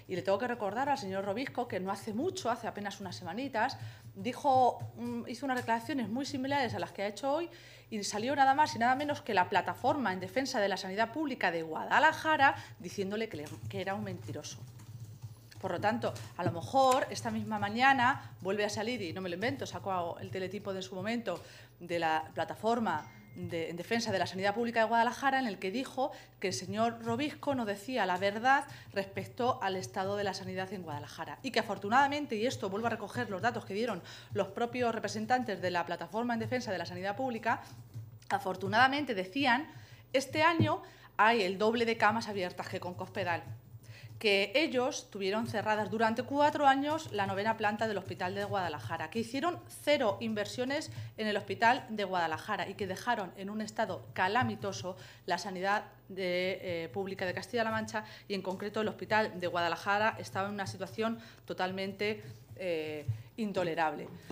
Y le tengo que recordar al señor Robisco que no hace mucho, hace apenas unas semanitas, hizo unas declaraciones muy similares a las que ha hecho hoy y salió nada más y nada menos que la Plataforma en Defensa de la Sanidad Pública de Guadalajara diciéndole que era un mentiroso. Por lo tanto, a lo mejor esta misma mañana vuelve a salir, y no me lo invento, sacó el teletipo de su momento de la Plataforma en Defensa de la Sanidad Pública de Guadalajara, en el que dijo que el señor Robisco no decía la verdad respecto al estado de la sanidad en Guadalajara y que afortunadamente, y esto vuelvo a recoger los datos que dieron los propios representantes de la Plataforma en Defensa de la Sanidad Pública, afortunadamente decían, este año hay el doble de camas abiertas que con Cospedal, que ellos tuvieron cerradas durante 4 años la 9ª planta del Hospital de Guadalajara, que hicieron 0 inversiones en el Hospital de Guadalajara y que dejaron en un estado calamitoso la sanidad pública de Castilla-La Mancha y, en concreto, el Hospital de Guadalajara estaba en una situación totalmente intolerable.